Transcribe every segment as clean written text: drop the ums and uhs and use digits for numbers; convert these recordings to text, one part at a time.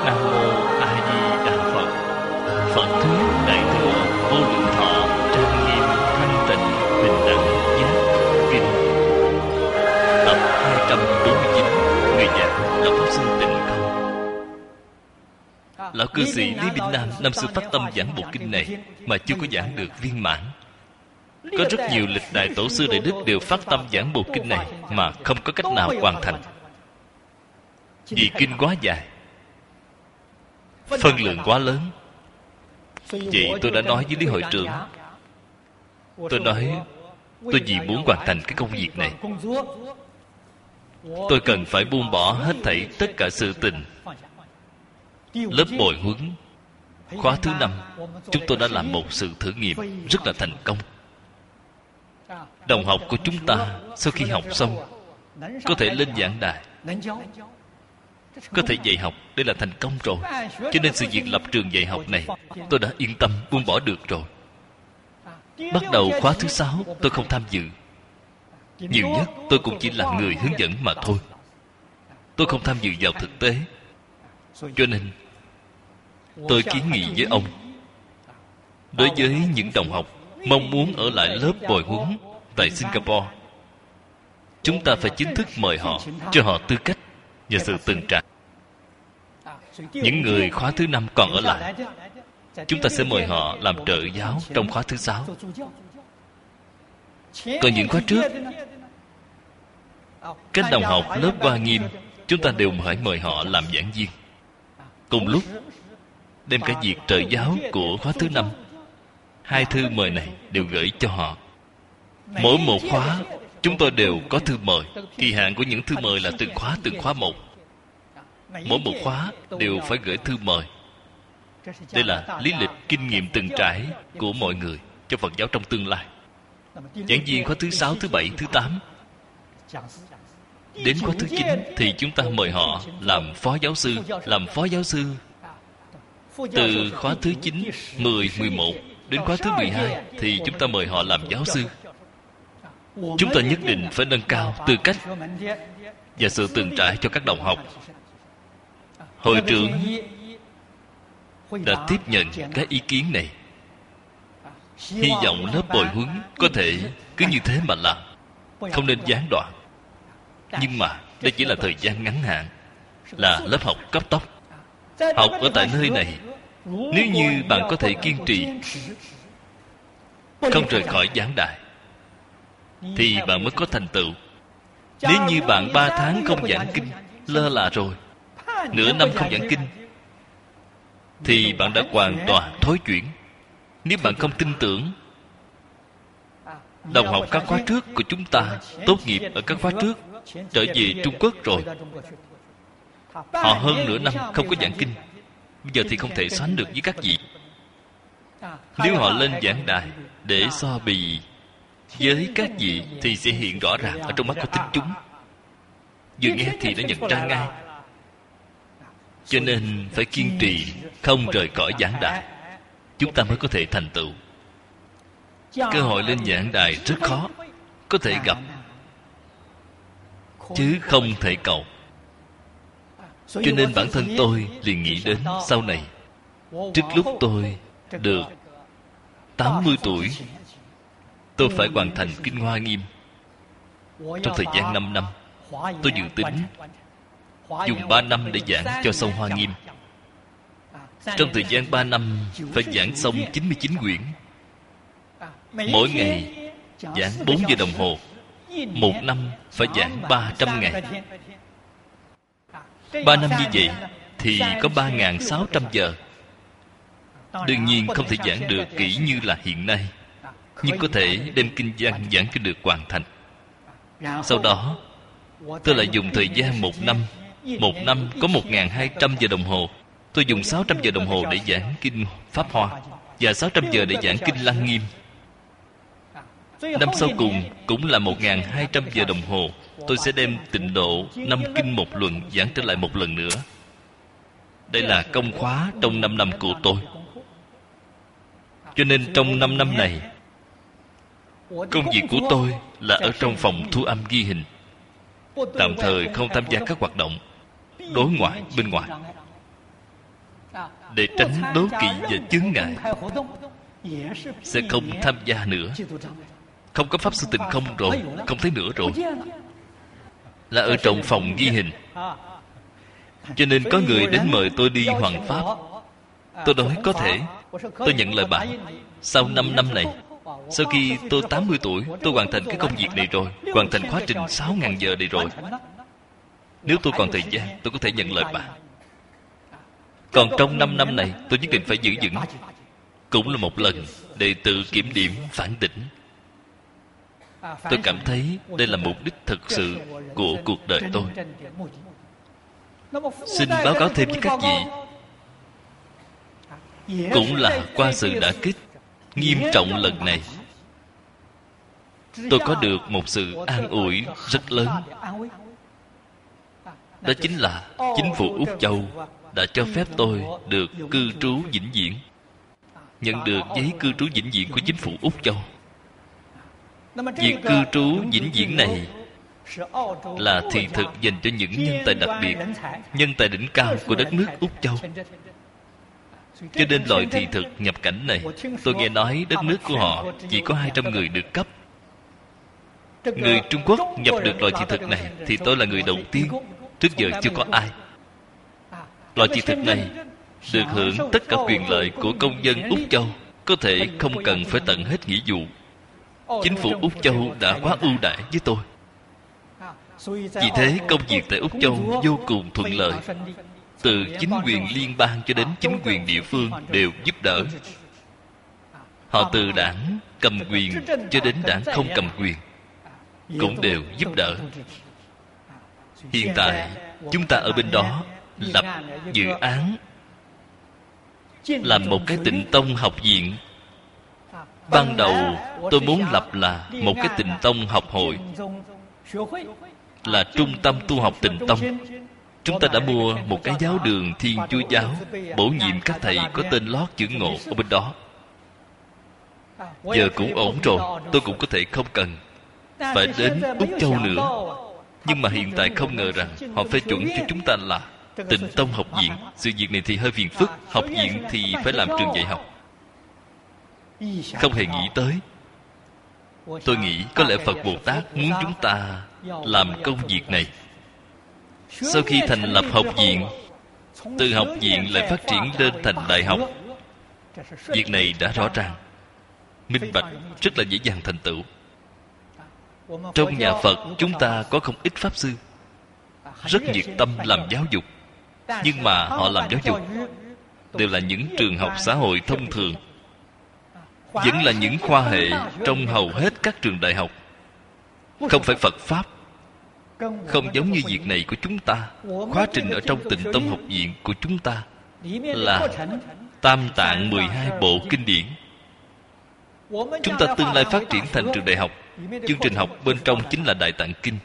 Nam mô A Di Đà Phật. Phật thuyết Đại thừa Vô Lượng Thọ trang nghiêm thanh tịnh bình đẳng giác kinh. Tập 249. Người giảng là pháp sinh Tịnh Không. Lão cư sĩ Lý Bình Nam năm xưa phát tâm giảng bộ kinh này mà chưa có giảng được viên mãn. Có rất nhiều lịch đại tổ sư đại đức đều phát tâm giảng bộ kinh này mà không có cách nào hoàn thành, vì kinh quá dài, phân lượng quá lớn. Vậy tôi đã nói với Lý hội trưởng, tôi nói tôi vì muốn hoàn thành cái công việc này, tôi cần phải buông bỏ hết thảy tất cả sự tình. Lớp bồi huấn khóa thứ 5, chúng tôi đã làm một sự thử nghiệm rất là thành công. Đồng học của chúng ta sau khi học xong có thể lên giảng đài, có thể dạy học, đây là thành công rồi. Cho nên sự việc lập trường dạy học này tôi đã yên tâm buông bỏ được rồi. Bắt đầu khóa thứ 6 tôi không tham dự, nhiều nhất tôi cũng chỉ là người hướng dẫn mà thôi. Tôi không tham dự vào thực tế. Cho nên tôi kiến nghị với ông, đối với những đồng học mong muốn ở lại lớp bồi huấn tại Singapore, chúng ta phải chính thức mời họ, cho họ tư cách và sự từng trải. Những người khóa thứ 5 còn ở lại, chúng ta sẽ mời họ làm trợ giáo trong khóa thứ 6. Còn những khóa trước, các đồng học lớp Hoa Nghiêm, chúng ta đều phải mời họ làm giảng viên. Cùng lúc đem cả việc trợ giáo của khóa thứ 5, 2 thư mời này đều gửi cho họ. Mỗi một khóa chúng tôi đều có thư mời. Kỳ hạn của những thư mời là từng khóa một. Mỗi một khóa đều phải gửi thư mời. Đây là lý lịch kinh nghiệm từng trải của mọi người cho Phật giáo trong tương lai. Giảng viên khóa thứ 6, thứ 7, thứ 8, đến khóa thứ 9 thì chúng ta mời họ làm phó giáo sư. Làm phó giáo sư từ khóa thứ 9, 10, 11 đến khóa thứ 12 thì chúng ta mời họ làm giáo sư. Chúng ta nhất định phải nâng cao tư cách và sự từng trải cho các đồng học. Hội trưởng đã tiếp nhận các ý kiến này. Hy vọng lớp bồi huấn có thể cứ như thế mà làm, không nên gián đoạn. Nhưng mà đây chỉ là thời gian ngắn hạn, là lớp học cấp tốc. Học ở tại nơi này, nếu như bạn có thể kiên trì, không rời khỏi giảng đài, thì bạn mới có thành tựu. Nếu như bạn 3 tháng không giảng kinh, lơ là rồi, nửa năm không giảng kinh, thì bạn đã hoàn toàn thối chuyển. Nếu bạn không tin tưởng, đồng học các khóa trước của chúng ta tốt nghiệp ở các khóa trước, trở về Trung Quốc rồi, họ hơn nửa năm không có giảng kinh, bây giờ thì không thể sánh được với các vị. Nếu họ lên giảng đài để so bì với các vị thì sẽ hiện rõ ràng ở trong mắt của tín chúng. Vừa nghe thì đã nhận ra ngay. Cho nên phải kiên trì, không rời khỏi giảng đài, chúng ta mới có thể thành tựu. Cơ hội lên giảng đài rất khó, có thể gặp chứ không thể cầu. Cho nên bản thân tôi liền nghĩ đến sau này, trước lúc tôi được 80 tuổi, tôi phải hoàn thành Kinh Hoa Nghiêm. Trong thời gian 5 năm, tôi dự tính dùng 3 năm để giảng cho xong Hoa Nghiêm. Trong thời gian 3 năm phải giảng xong 99 quyển. Mỗi ngày giảng 4 giờ đồng hồ. Một năm phải giảng 300 ngày. 3 năm như vậy thì có 3.600 giờ. Đương nhiên không thể giảng được kỹ như là hiện nay, nhưng có thể đem kinh văn giảng cho được hoàn thành. Sau đó tôi lại dùng thời gian 1 năm. 1 năm có 1.200 giờ đồng hồ. Tôi dùng 600 giờ đồng hồ để giảng kinh Pháp Hoa và 600 giờ để giảng kinh Lăng Nghiêm. Năm sau cùng cũng là 1.200 giờ đồng hồ. Tôi sẽ đem Tịnh Độ 5 kinh 1 luận giảng trở lại một lần nữa. Đây là công khóa trong 5 năm của tôi. Cho nên trong 5 năm này, công việc của tôi là ở trong phòng thu âm ghi hình, tạm thời không tham gia các hoạt động đối ngoại bên ngoài. để tránh đố kỵ và chướng ngại, sẽ không tham gia nữa. Không có pháp sư Tịnh Không rồi, không thấy nữa rồi. Là ở trong phòng ghi hình. Cho nên có người đến mời tôi đi hoằng pháp. Tôi nói có thể. Tôi nhận lời bạn. Sau 5 năm này, sau khi tôi 80 tuổi, tôi hoàn thành cái công việc này rồi, hoàn thành khóa trình 6.000 giờ này rồi. Nếu tôi còn thời gian, tôi có thể nhận lời bạn. Còn trong 5 năm này, tôi nhất định phải giữ vững. Cũng là một lần để tự kiểm điểm, phản tỉnh. Tôi cảm thấy đây là mục đích thực sự của cuộc đời tôi. Xin báo cáo thêm với các vị, cũng là qua sự đả kích nghiêm trọng lần này, tôi có được một sự an ủi rất lớn. Đó chính là chính phủ Úc Châu đã cho phép tôi được cư trú vĩnh viễn, nhận được giấy cư trú vĩnh viễn của chính phủ Úc Châu. Việc cư trú vĩnh viễn này là thị thực dành cho những nhân tài đặc biệt, nhân tài đỉnh cao của đất nước Úc Châu. Cho nên loại thị thực nhập cảnh này, tôi nghe nói đất nước của họ chỉ có 200 người được cấp. Người Trung Quốc nhập được loại thị thực này thì tôi là người đầu tiên. Trước giờ chưa có ai. Loại thị thực này được hưởng tất cả quyền lợi của công dân Úc Châu, có thể không cần phải tận hết nghĩa vụ. Chính phủ Úc Châu đã quá ưu đãi với tôi. Vì thế công việc tại Úc Châu vô cùng thuận lợi. Từ chính quyền liên bang cho đến chính quyền địa phương đều giúp đỡ. Họ từ đảng cầm quyền cho đến đảng không cầm quyền cũng đều giúp đỡ. Hiện tại chúng ta ở bên đó lập dự án làm một cái Tịnh Tông học viện. Ban đầu tôi muốn lập là một cái Tịnh Tông học hội, là trung tâm tu học Tịnh Tông. Chúng ta đã mua một cái giáo đường Thiên Chúa giáo, bổ nhiệm các thầy có tên lót chữ Ngộ ở bên đó. Giờ cũng ổn rồi, tôi cũng có thể không cần phải đến Úc Châu nữa. Nhưng mà hiện tại không ngờ rằng họ phê chuẩn cho chúng ta là Tịnh Tông học viện. Sự việc này thì hơi phiền phức. Học viện thì phải làm trường dạy học. Không hề nghĩ tới. Tôi nghĩ có lẽ Phật Bồ Tát muốn chúng ta làm công việc này. Sau khi thành lập học viện, từ học viện lại phát triển lên thành đại học. Việc này đã rõ ràng, minh bạch, rất là dễ dàng thành tựu. Trong nhà Phật chúng ta có không ít pháp sư rất nhiệt tâm làm giáo dục. Nhưng mà họ làm giáo dục đều là những trường học xã hội thông thường, vẫn là những khoa hệ trong hầu hết các trường đại học, không phải Phật Pháp. Không giống như việc này của chúng ta. Khóa trình ở trong Tịnh Tông học viện của chúng ta là Tam Tạng 12 bộ kinh điển. Chúng ta tương lai phát triển thành trường đại học, chương trình học bên trong chính là Đại Tạng Kinh.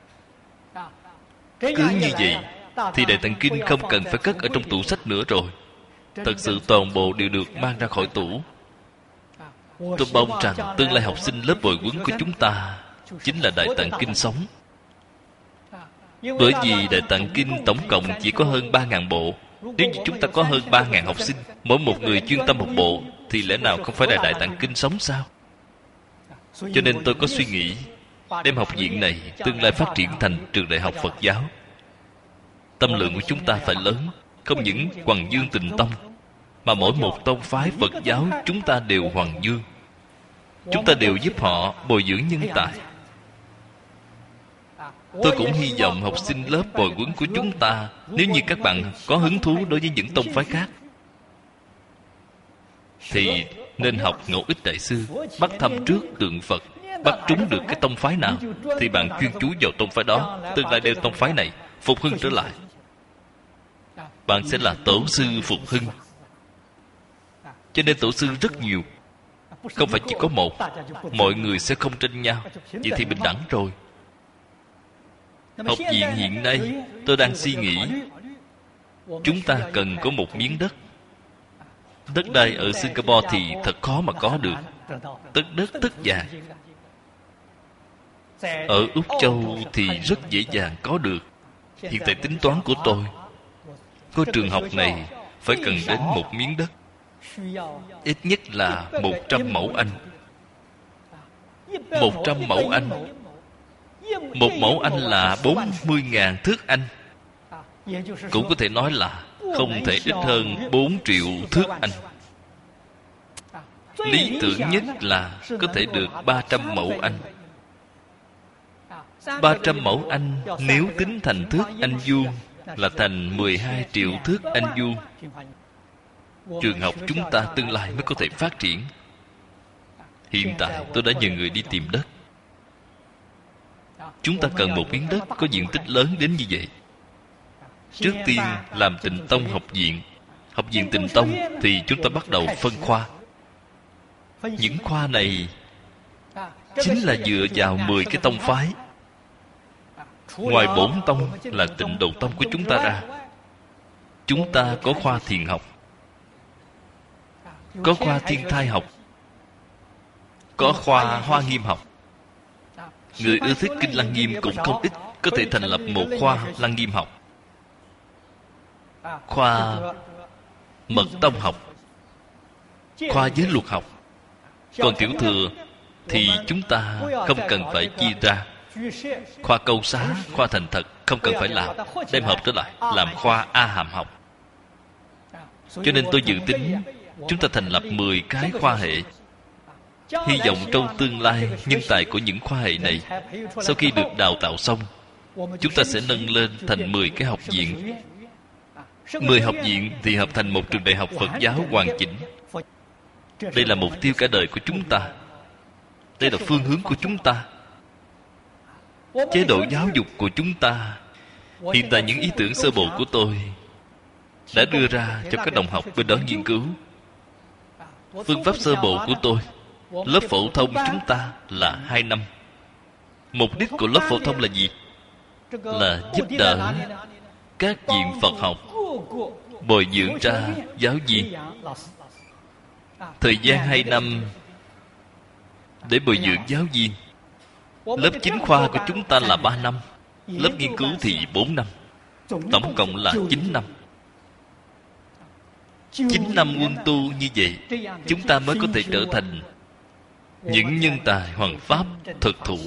Cứ như vậy thì Đại Tạng Kinh không cần phải cất ở trong tủ sách nữa rồi. Thật sự toàn bộ đều được mang ra khỏi tủ. Tôi mong rằng tương lai học sinh lớp bồi huấn của chúng ta chính là Đại Tạng Kinh sống. Bởi vì Đại Tạng Kinh tổng cộng chỉ có hơn 3.000 bộ. Nếu như chúng ta có hơn 3.000 học sinh, mỗi một người chuyên tâm một bộ, thì lẽ nào không phải là Đại Tạng Kinh sống sao? Cho nên tôi có suy nghĩ đem học viện này tương lai phát triển thành trường đại học Phật giáo. Tâm lượng của chúng ta phải lớn. Không những Hoằng Dương Tịnh Tông, mà mỗi một tông phái Phật giáo chúng ta đều Hoằng Dương. Chúng ta đều giúp họ bồi dưỡng nhân tài. Tôi cũng hy vọng học sinh lớp bồi huấn của chúng ta, nếu như các bạn có hứng thú đối với những tông phái khác, thì nên học Ngẫu Ích Đại Sư. Bắt thăm trước tượng Phật, bắt trúng được cái tông phái nào thì bạn chuyên chú vào tông phái đó, tương lai đem tông phái này phục hưng trở lại. Bạn sẽ là tổ sư phục hưng. Cho nên tổ sư rất nhiều, không phải chỉ có một. Mọi người sẽ không tranh nhau, vậy thì bình đẳng rồi. Học viện hiện nay tôi đang suy nghĩ, chúng ta cần có một miếng đất. Đất đai ở Singapore thì thật khó mà có được. Tất đất tất vàng. Ở Úc Châu thì rất dễ dàng có được. Hiện tại tính toán của tôi, ngôi trường học này phải cần đến một miếng đất, ít nhất là 100 mẫu Anh. 100 mẫu Anh, một mẫu Anh là 40.000 thước Anh. Cũng có thể nói là không thể ít hơn 4 triệu thước Anh. Lý tưởng nhất là có thể được 300 mẫu Anh. 300 mẫu Anh nếu tính thành thước Anh vuông là thành 12 triệu thước Anh vuông. Trường học chúng ta tương lai mới có thể phát triển. Hiện tại tôi đã nhờ người đi tìm đất. Chúng ta cần một miếng đất có diện tích lớn đến như vậy. Trước tiên làm Tịnh Tông học viện. Học viện Tịnh Tông thì chúng ta bắt đầu phân khoa. Những khoa này chính là dựa vào 10 cái tông phái. Ngoài bổn tông là Tịnh Độ Tông của chúng ta ra, chúng ta có khoa thiền học, có khoa thiên thai học, có khoa Hoa Nghiêm học. Người ưa thích kinh Lăng Nghiêm cũng không ít, có thể thành lập một khoa Lăng Nghiêm học, khoa Mật Tông học, khoa Giới Luật học. Còn tiểu thừa thì chúng ta không cần phải chia ra. Khoa Câu Xá, khoa Thành Thật không cần phải làm, đem hợp trở lại làm khoa A Hàm học. Cho nên tôi dự tính chúng ta thành lập 10 cái khoa hệ. Hy vọng trong tương lai nhân tài của những khoa hệ này sau khi được đào tạo xong, chúng ta sẽ nâng lên thành 10 cái học viện. 10 học viện thì hợp thành một trường đại học Phật giáo hoàn chỉnh. Đây là mục tiêu cả đời của chúng ta. Đây là phương hướng của chúng ta. Chế độ giáo dục của chúng ta. Hiện tại những ý tưởng sơ bộ của tôi đã đưa ra cho các đồng học bên đó nghiên cứu. Phương pháp sơ bộ của tôi, lớp phổ thông chúng ta là 2 năm. Mục đích của lớp phổ thông là gì? Là giúp đỡ các viện Phật học bồi dưỡng ra giáo viên. Thời gian 2 năm để bồi dưỡng giáo viên. Lớp chính khoa của chúng ta là 3 năm, lớp nghiên cứu thì 4 năm. Tổng cộng là 9 năm. 9 năm quân tu như vậy, chúng ta mới có thể trở thành những nhân tài hoằng pháp thực thụ.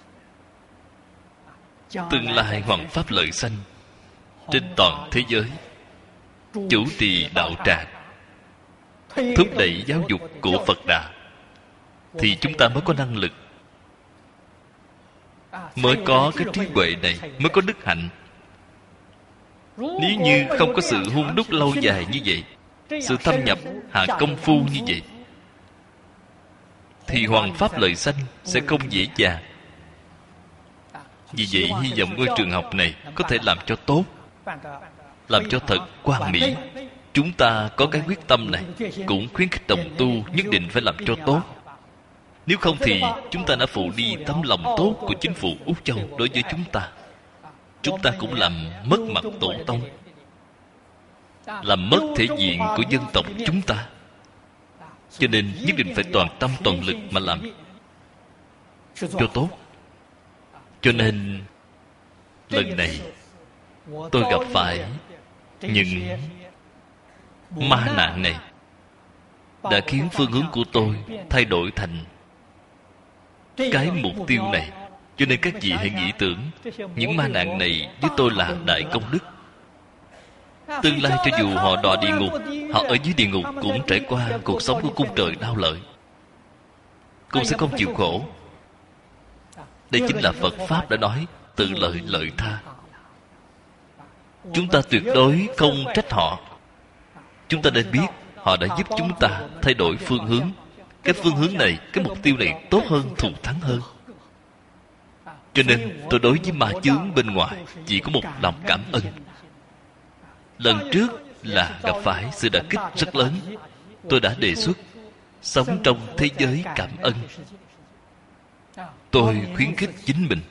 Tương lai hoằng pháp lợi sanh trên toàn thế giới, chủ trì đạo tràng, thúc đẩy giáo dục của Phật Đà, thì chúng ta mới có năng lực, mới có cái trí huệ này, mới có đức hạnh. Nếu như không có sự hun đúc lâu dài như vậy, sự thâm nhập hạ công phu như vậy, thì hoằng pháp lợi sanh sẽ không dễ dàng. Vì vậy hy vọng ngôi trường học này có thể làm cho tốt, làm cho thật hoàn mỹ. Chúng ta có cái quyết tâm này, cũng khuyến khích đồng tu nhất định phải làm cho tốt. Nếu không thì chúng ta đã phụ đi tấm lòng tốt của chính phủ Úc Châu đối với chúng ta. Chúng ta cũng làm mất mặt tổ tông, làm mất thể diện của dân tộc chúng ta. Cho nên nhất định phải toàn tâm toàn lực mà làm cho tốt. Cho nên lần này tôi gặp phải những ma nạn này đã khiến phương hướng của tôi thay đổi thành cái mục tiêu này. Cho nên các vị hãy nghĩ tưởng những ma nạn này với tôi là đại công đức. Tương lai cho dù họ đọa địa ngục, họ ở dưới địa ngục cũng trải qua cuộc sống của cung trời đau lợi, cũng sẽ không chịu khổ. Đây chính là Phật Pháp đã nói tự lợi lợi tha. Chúng ta tuyệt đối không trách họ. Chúng ta nên biết họ đã giúp chúng ta thay đổi phương hướng. Cái phương hướng này, cái mục tiêu này tốt hơn, thù thắng hơn. Cho nên tôi đối với ma chướng bên ngoài chỉ có một lòng cảm ơn. Lần trước là gặp phải sự đả kích rất lớn. Tôi đã đề xuất sống trong thế giới cảm ơn. Tôi khuyến khích chính mình.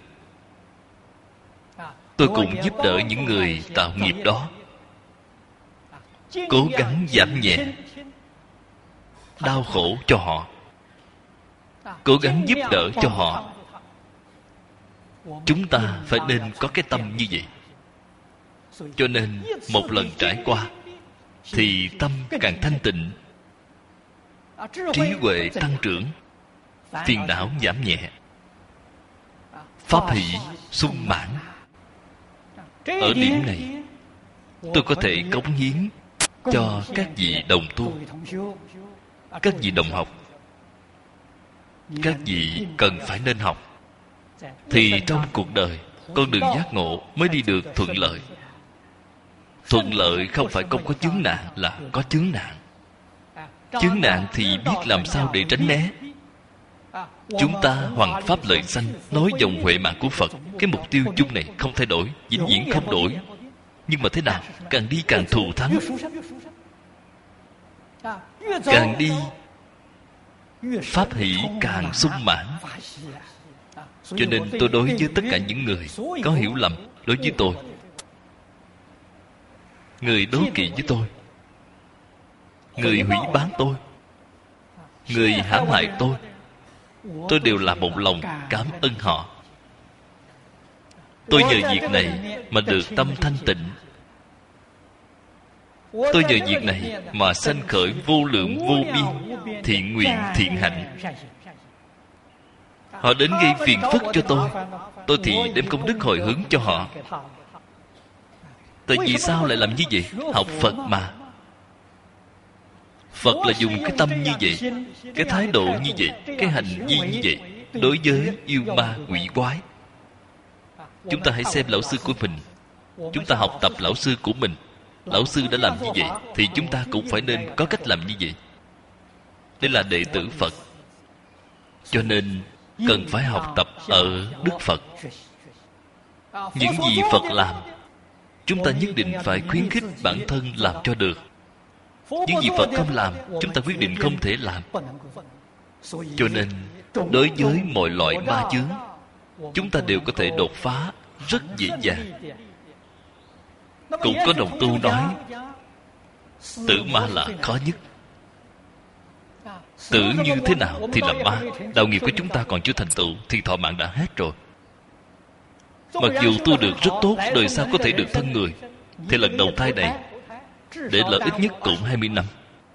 Tôi cũng giúp đỡ những người tạo nghiệp đó, cố gắng giảm nhẹ đau khổ cho họ, cố gắng giúp đỡ cho họ. Chúng ta phải nên có cái tâm như vậy. Cho nên một lần trải qua, thì tâm càng thanh tịnh, trí huệ tăng trưởng, phiền não giảm nhẹ, pháp hỷ sung mãn. Ở điểm này, tôi có thể cống hiến cho các vị đồng tu, các vị đồng học, các vị cần phải nên học, thì trong cuộc đời con đường giác ngộ mới đi được thuận lợi. Thuận lợi không phải không có chướng nạn, là có chướng nạn. Chướng nạn thì biết làm sao để tránh né. Chúng ta hoằng pháp lợi sanh, nói dòng huệ mạng của Phật. Cái mục tiêu chung này không thay đổi, vĩnh viễn không đổi. Nhưng mà thế nào? Càng đi càng thù thắng. Càng đi pháp hỷ càng sung mãn. Cho nên tôi đối với tất cả những người có hiểu lầm đối với tôi, người đố kỵ với tôi, người hủy bán tôi, người hãm hại tôi đều là một lòng cảm ơn họ. Tôi nhờ việc này mà được tâm thanh tịnh. Tôi nhờ việc này mà sanh khởi vô lượng vô biên thiện nguyện thiện hạnh. Họ đến gây phiền phức cho tôi thì đem công đức hồi hướng cho họ. Tại vì sao lại làm như vậy? Học Phật mà. Phật là dùng cái tâm như vậy, cái thái độ như vậy, cái hành vi như vậy đối với yêu ma quỷ quái. Chúng ta hãy xem lão sư của mình, chúng ta học tập lão sư của mình. Lão sư đã làm như vậy thì chúng ta cũng phải nên có cách làm như vậy. Đây là đệ tử Phật, cho nên cần phải học tập ở Đức Phật. Những gì Phật làm, chúng ta nhất định phải khuyến khích bản thân làm cho được. Những gì Phật không làm, chúng ta quyết định không thể làm. Cho nên đối với mọi loại ma chướng, chúng ta đều có thể đột phá rất dễ dàng. Cũng có đồng tu nói tử ma là khó nhất. Tử như thế nào thì là ma. Đạo nghiệp của chúng ta còn chưa thành tựu thì thọ mạng đã hết rồi. Mặc dù tu được rất tốt, đời sau có thể được thân người, thì lần đầu thai này để lợi ít nhất cũng 20 năm.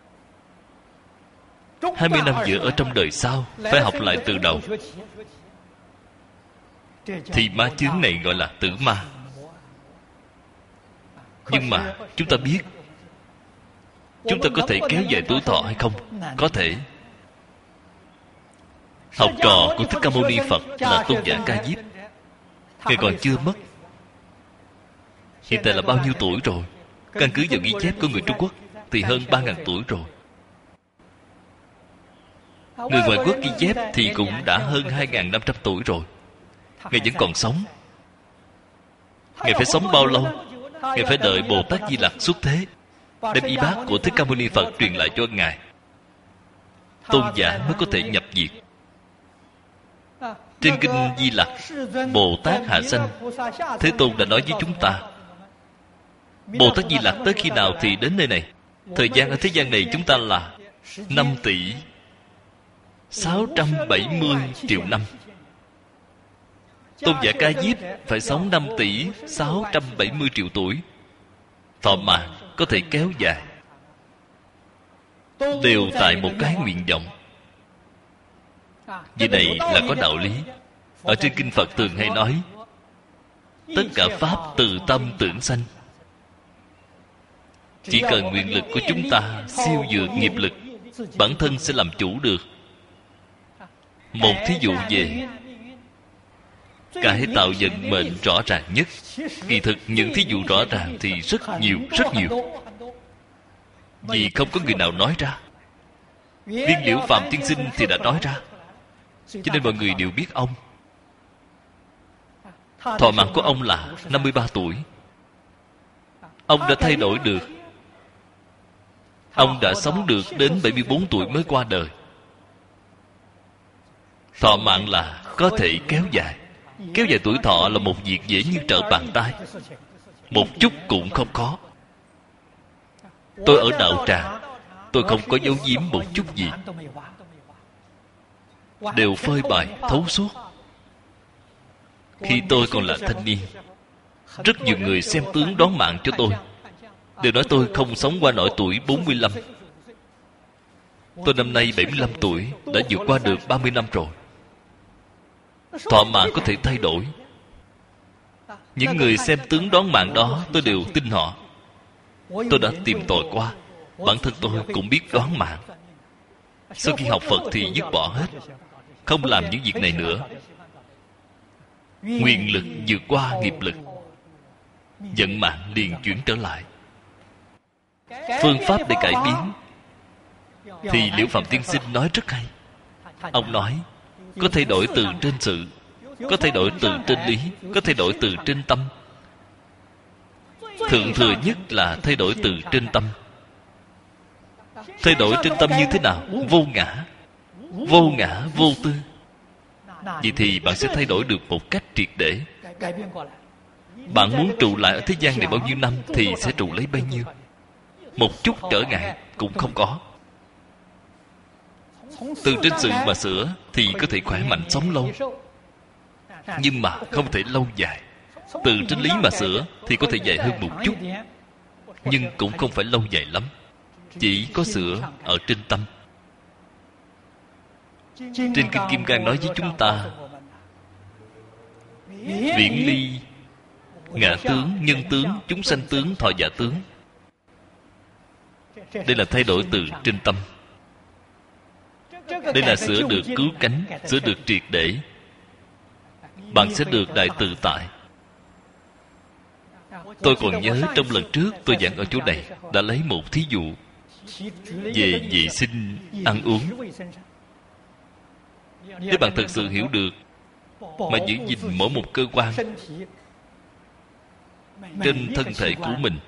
20 năm giữa ở trong đời sau phải học lại từ đầu, thì ma chướng này gọi là tử ma. Nhưng mà chúng ta biết chúng ta có thể kéo dài tuổi thọ hay không? Có thể. Học trò của Thích Ca Mâu Ni Phật là Tôn giả Ca Diếp, ngài còn chưa mất. Hiện tại là bao nhiêu tuổi rồi? Căn cứ vào ghi chép của người Trung Quốc thì hơn 3.000 tuổi rồi. Người ngoại quốc ghi chép thì cũng đã hơn 2.500 tuổi rồi. Ngài vẫn còn sống. Ngài phải sống bao lâu? Ngài phải đợi Bồ Tát Di Lặc xuất thế, đem y bát của Thích Ca Mâu Ni Phật truyền lại cho Ngài, tôn giả mới có thể nhập diệt. Trên kinh Di Lặc, Bồ Tát hạ sanh, Thế Tôn đã nói với chúng ta, Bồ Tát Di Lặc tới khi nào thì đến nơi này. Thời gian ở thế gian này chúng ta là 5 tỷ 670 triệu năm. Tôn giả Ca Diếp phải sống 5 tỷ 670 triệu tuổi. Thọ mạng có thể kéo dài, đều tại một cái nguyện vọng. Vì này là có đạo lý. Ở trên kinh Phật thường hay nói, tất cả pháp từ tâm tưởng sanh. Chỉ cần nguyện lực của chúng ta siêu vượt nghiệp lực, bản thân sẽ làm chủ được. Một thí dụ về cái tạo vận mệnh rõ ràng nhất. Kỳ thực những thí dụ rõ ràng thì rất nhiều, rất nhiều. Vì không có người nào nói ra. Viên Liễu Phạm Tiên Sinh thì đã nói ra, cho nên mọi người đều biết ông. Thọ mạng của ông là 53 tuổi. Ông đã thay đổi được. Ông đã sống được đến 74 tuổi mới qua đời. Thọ mạng là có thể kéo dài. Kéo dài tuổi thọ là một việc dễ như trở bàn tay, một chút cũng không khó. Tôi ở đạo tràng, tôi không có giấu giếm một chút gì, đều phơi bày thấu suốt. Khi tôi còn là thanh niên, rất nhiều người xem tướng đón mạng cho tôi. đều nói tôi không sống qua nổi tuổi 45. Tôi năm nay 75 tuổi, đã vượt qua được 30 năm rồi. Thọ mạng có thể thay đổi. Những người xem tướng đoán mạng đó, tôi đều tin họ. Tôi đã tìm tòi qua. Bản thân tôi cũng biết đoán mạng. Sau khi học Phật thì dứt bỏ hết, không làm những việc này nữa. Nguyện lực vượt qua nghiệp lực, vận mạng liền chuyển trở lại. Phương pháp để cải biến thì Liễu Phạm Tiên Sinh nói rất hay. Ông nói có thay đổi từ trên sự, có thay đổi từ trên lý, có thay đổi từ trên tâm. Thượng thừa nhất là thay đổi từ trên tâm. Thay đổi trên tâm như thế nào? Vô ngã. Vô ngã vô tư. Vậy thì bạn sẽ thay đổi được một cách triệt để. Bạn muốn trụ lại ở thế gian này bao nhiêu năm thì sẽ trụ lấy bấy nhiêu. Một chút trở ngại cũng không có. Từ trên sự mà sửa thì có thể khỏe mạnh sống lâu, nhưng mà không thể lâu dài. Từ trên lý mà sửa thì có thể dài hơn một chút, nhưng cũng không phải lâu dài lắm. Chỉ có sửa ở trên tâm. Trên Kinh Kim Cang nói với chúng ta: viễn ly ngã tướng, nhân tướng, chúng sanh tướng, thọ giả tướng. Đây là thay đổi từ trên tâm. Đây là sửa được cứu cánh, sửa được triệt để. Bạn sẽ được đại tự tại. Tôi còn nhớ trong lần trước tôi giảng ở chỗ này đã lấy một thí dụ về vệ sinh ăn uống. Nếu bạn thật sự hiểu được mà giữ gìn mỗi một cơ quan trên thân thể của mình,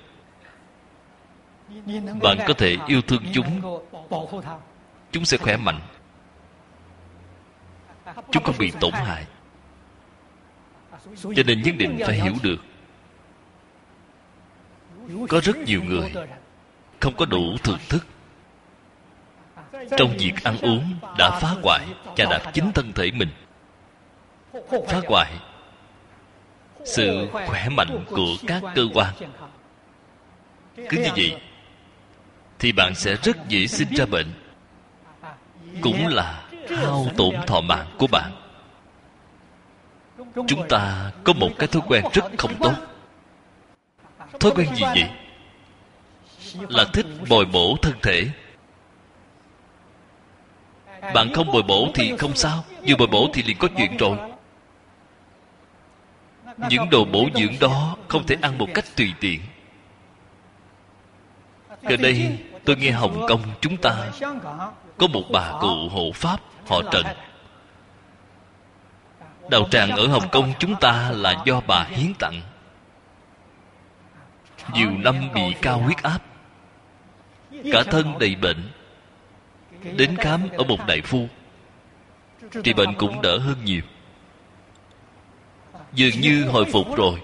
bạn có thể yêu thương chúng. Chúng sẽ khỏe mạnh, chúng không bị tổn hại. Cho nên nhất định phải hiểu được. Có rất nhiều người không có đủ thưởng thức, trong việc ăn uống đã phá hoại chà đạp chính thân thể mình, phá hoại sự khỏe mạnh của các cơ quan. Cứ như vậy thì bạn sẽ rất dễ sinh ra bệnh, cũng là hao tổn thọ mạng của bạn. Chúng ta có một cái thói quen rất không tốt. Thói quen gì vậy? Là thích bồi bổ thân thể. Bạn không bồi bổ thì không sao, vừa bồi bổ thì liền có chuyện rồi. Những đồ bổ dưỡng đó không thể ăn một cách tùy tiện. Gần đây tôi nghe Hồng Kông chúng ta có một bà cụ hộ pháp họ Trần. Đạo tràng ở Hồng Kông chúng ta là do bà hiến tặng. Nhiều năm bị cao huyết áp, cả thân đầy bệnh, đến khám ở một đại phu, trị bệnh cũng đỡ hơn nhiều. Dường như hồi phục rồi.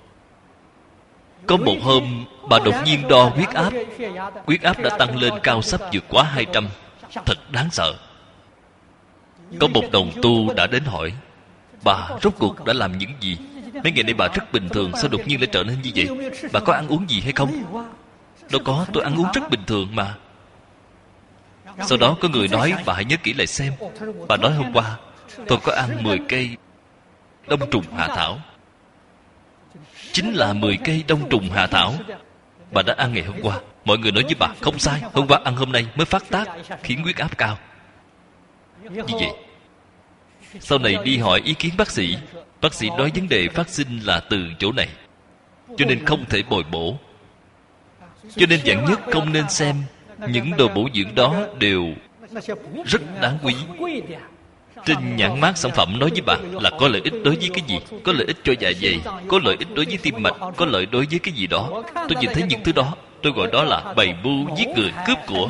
Có một hôm bà đột nhiên đo huyết áp. Huyết áp đã tăng lên cao sắp vượt quá 200. Thật đáng sợ. Có một đồng tu đã đến hỏi: bà rốt cuộc đã làm những gì? Mấy ngày nay bà rất bình thường, sao đột nhiên lại trở nên như vậy? Bà có ăn uống gì hay không? Đâu có, tôi ăn uống rất bình thường mà. Sau đó có người nói: bà hãy nhớ kỹ lại xem. Bà nói: hôm qua tôi có ăn 10 cây đông trùng hạ thảo. Chính là 10 cây đông trùng hạ thảo bà đã ăn ngày hôm qua. Mọi người nói với bà: không sai, hôm qua ăn, hôm nay mới phát tác, khiến huyết áp cao. Như vậy, sau này đi hỏi ý kiến bác sĩ, bác sĩ nói vấn đề phát sinh là từ chỗ này, cho nên không thể bồi bổ. Cho nên vạn nhất không nên xem. Những đồ bổ dưỡng đó đều rất đáng quý. Trên nhãn mác sản phẩm nói với bạn là có lợi ích đối với cái gì, có lợi ích cho dạ dày, có lợi ích đối với tim mạch, có lợi đối với cái gì đó. Tôi nhìn thấy những thứ đó, tôi gọi đó là bày mưu giết người, cướp của.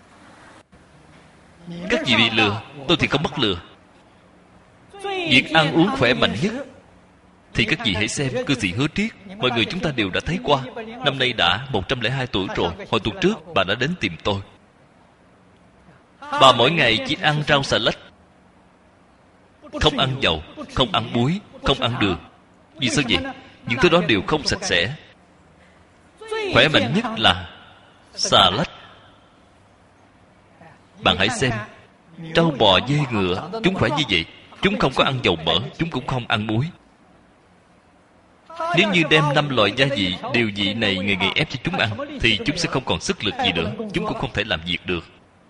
Các vị bị lừa, tôi thì không bắt lừa. Việc ăn uống khỏe mạnh nhất thì các vị hãy xem cư sĩ Hứa Triết. Mọi người chúng ta đều đã thấy qua. Năm nay đã 102 tuổi rồi. Hồi tuần trước bà đã đến tìm tôi. Bà mỗi ngày chỉ ăn rau xà lách, không ăn dầu, không ăn muối, không ăn đường. Vì sao vậy? Những thứ đó đều không sạch sẽ. Khỏe mạnh nhất là xà lách. Bạn hãy xem, trâu bò dê ngựa, chúng khỏe như vậy. Chúng không có ăn dầu mỡ, chúng cũng không ăn muối. Nếu như đem 5 loại gia vị điều vị này ngày ngày ép cho chúng ăn, thì chúng sẽ không còn sức lực gì nữa. Chúng cũng không thể làm việc được.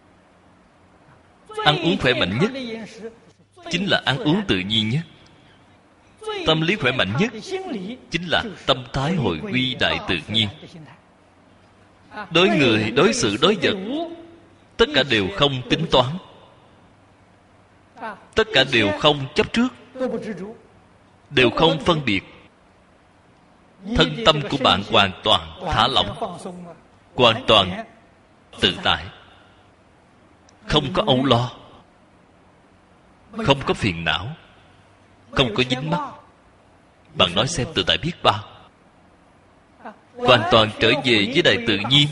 Ăn uống khỏe mạnh nhất chính là ăn uống tự nhiên nhất. Tâm lý khỏe mạnh nhất chính là tâm thái hồi quy đại tự nhiên. Đối người, đối sự, đối vật, tất cả đều không tính toán, tất cả đều không chấp trước, đều không phân biệt. Thân tâm của bạn hoàn toàn thả lỏng, hoàn toàn tự tại, không có âu lo, không có phiền não, không có dính mắc. Bạn nói xem tự tại biết bao. Hoàn toàn trở về với đại tự nhiên.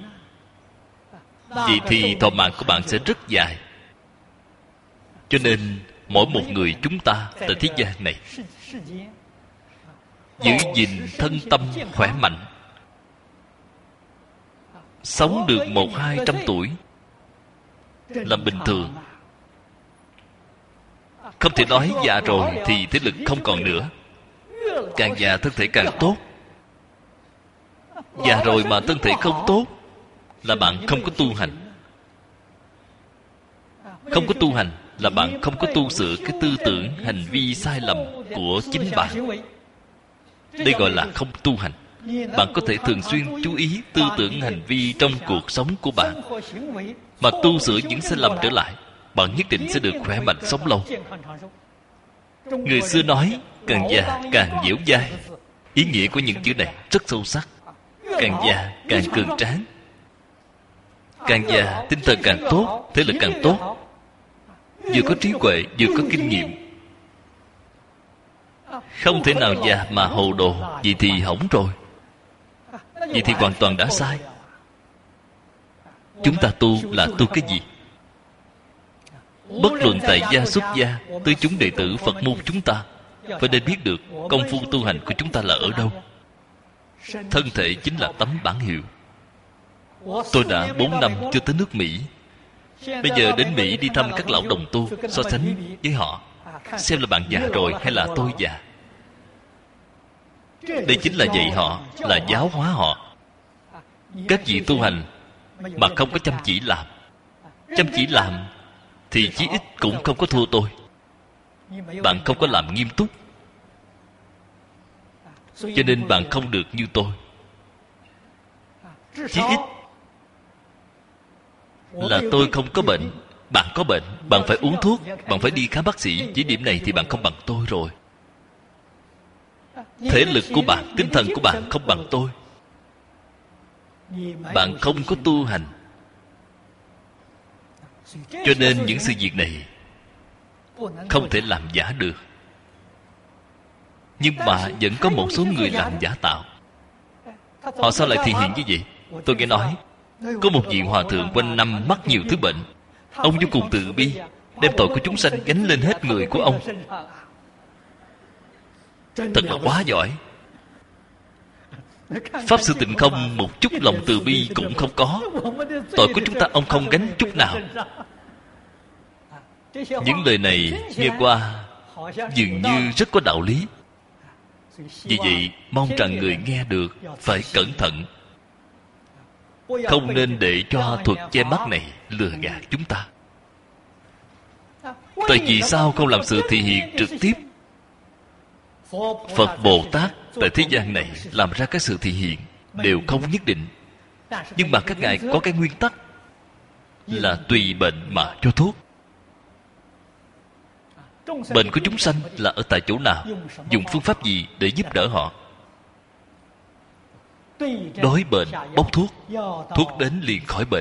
Vậy thì thọ mạng của bạn sẽ rất dài. Cho nên mỗi một người chúng ta tại thế gian này giữ gìn thân tâm khỏe mạnh, sống được 100-200 tuổi là bình thường. Không thể nói già rồi thì thế lực không còn nữa. Càng già thân thể càng tốt. Già rồi mà thân thể không tốt là bạn không có tu hành. Không có tu hành là bạn không có tu sửa cái tư tưởng, hành vi sai lầm của chính bạn. Đây gọi là không tu hành. Bạn có thể thường xuyên chú ý tư tưởng, hành vi trong cuộc sống của bạn, mà tu sửa những sai lầm trở lại, bạn nhất định sẽ được khỏe mạnh sống lâu. Người xưa nói càng già càng dẻo dai. Ý nghĩa của những chữ này rất sâu sắc. Càng già càng cường tráng. Càng già tinh thần càng tốt, thế lực càng tốt. Vừa có trí huệ, vừa có kinh nghiệm. Không thể nào già mà hồ đồ. Vậy thì hỏng rồi. Vậy thì hoàn toàn đã sai. Chúng ta tu là tu cái gì? Bất luận tại gia xuất gia, tới chúng đệ tử Phật môn chúng ta phải nên biết được công phu tu hành của chúng ta là ở đâu. Thân thể chính là tấm bản hiệu. Tôi đã 4 năm chưa tới nước Mỹ. Bây giờ đến Mỹ đi thăm các lão đồng tu, so sánh với họ, xem là bạn già rồi hay là tôi già. Đây chính là dạy họ, là giáo hóa họ. Các vị tu hành mà không có chăm chỉ làm, chăm chỉ làm thì chí ít cũng không có thua tôi. Bạn không có làm nghiêm túc, cho nên bạn không được như tôi. Chí ít là tôi không có bệnh, bạn có bệnh, bạn phải uống thuốc, bạn phải đi khám bác sĩ. Chỉ điểm này thì bạn không bằng tôi rồi. Thể lực của bạn, tinh thần của bạn không bằng tôi. Bạn không có tu hành. Cho nên những sự việc này không thể làm giả được. Nhưng mà vẫn có một số người làm giả tạo. Họ sao lại thể hiện như vậy? Tôi nghe nói có một vị hòa thượng quanh năm mắc nhiều thứ bệnh. Ông vô cùng từ bi, đem tội của chúng sanh gánh lên hết người của ông. Thật là quá giỏi. Pháp Sư Tịnh Không một chút lòng từ bi cũng không có. Tội của chúng ta ông không gánh chút nào. Những lời này nghe qua dường như rất có đạo lý. Vì vậy mong rằng người nghe được phải cẩn thận, không nên để cho thuật che mắt này lừa gạt chúng ta. Tại vì sao không làm sự thể hiện trực tiếp? Phật Bồ Tát tại thế gian này làm ra các sự thể hiện đều không nhất định. Nhưng mà các ngài có cái nguyên tắc là tùy bệnh mà cho thuốc. Bệnh của chúng sanh là ở tại chỗ nào, dùng phương pháp gì để giúp đỡ họ. Đói bệnh bốc thuốc, thuốc đến liền khỏi bệnh.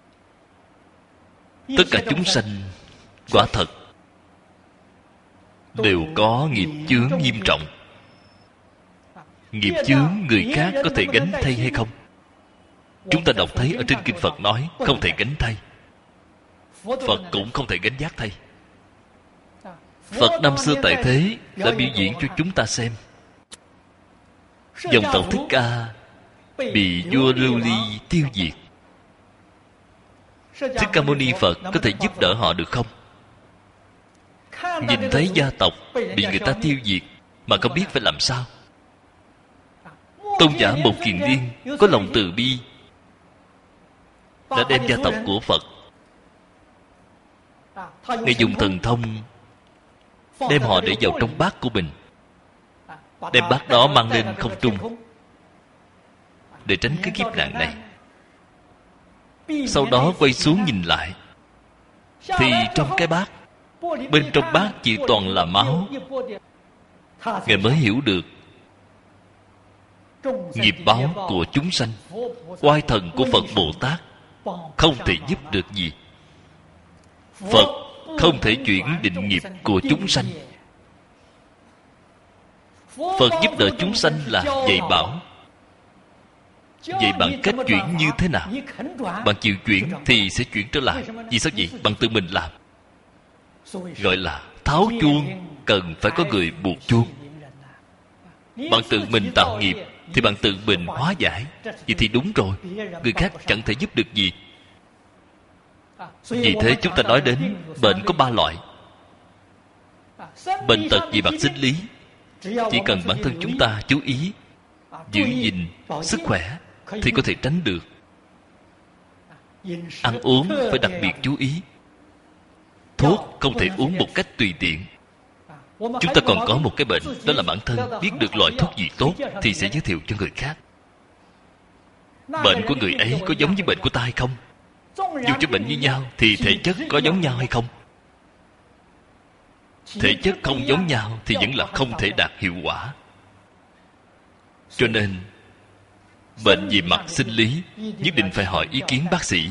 Tất cả chúng sanh quả thật đều có nghiệp chướng nghiêm trọng. Nghiệp chướng người khác có thể gánh thay hay không? Chúng ta đọc thấy ở trên kinh Phật nói không thể gánh thay. Phật cũng không thể gánh vác thay. Phật năm xưa tại thế đã biểu diễn cho chúng ta xem. Dòng tộc Thích Ca bị vua Lưu Ly tiêu diệt. Thích Ca Mâu Ni Phật có thể giúp đỡ họ được không? Nhìn thấy gia tộc bị người ta tiêu diệt mà không biết phải làm sao. Tôn giả Một Kiền Liên có lòng từ bi, đã đem gia tộc của Phật, Ngài dùng thần thông đem họ để vào trong bát của mình, đem bát đó mang lên không trung để tránh cái kiếp nạn này. Sau đó quay xuống nhìn lại, thì trong cái bát, bên trong bát chỉ toàn là máu. Ngài mới hiểu được nghiệp báo của chúng sanh, oai thần của Phật Bồ Tát không thể giúp được gì. Phật không thể chuyển định nghiệp của chúng sanh. Phật giúp đỡ chúng sanh là dạy bảo. Vậy bạn cách chuyển như thế nào? Bạn chịu chuyển thì sẽ chuyển trở lại. Vì sao vậy? Bạn tự mình làm. Gọi là tháo chuông, cần phải có người buộc chuông. Bạn tự mình tạo nghiệp thì bạn tự mình hóa giải. Vậy thì đúng rồi, người khác chẳng thể giúp được gì. Vì thế chúng ta nói đến bệnh có 3 loại. Bệnh tật về mặt sinh lý, chỉ cần bản thân chúng ta chú ý giữ gìn sức khỏe thì có thể tránh được. Ăn uống phải đặc biệt chú ý. Thuốc không thể uống một cách tùy tiện. Chúng ta còn có một cái bệnh, đó là bản thân biết được loại thuốc gì tốt thì sẽ giới thiệu cho người khác. Bệnh của người ấy có giống với bệnh của ta hay không? Dù cho bệnh như nhau thì thể chất có giống nhau hay không? Thể chất không giống nhau thì vẫn là không thể đạt hiệu quả. Cho nên bệnh về mặt sinh lý nhất định phải hỏi ý kiến bác sĩ,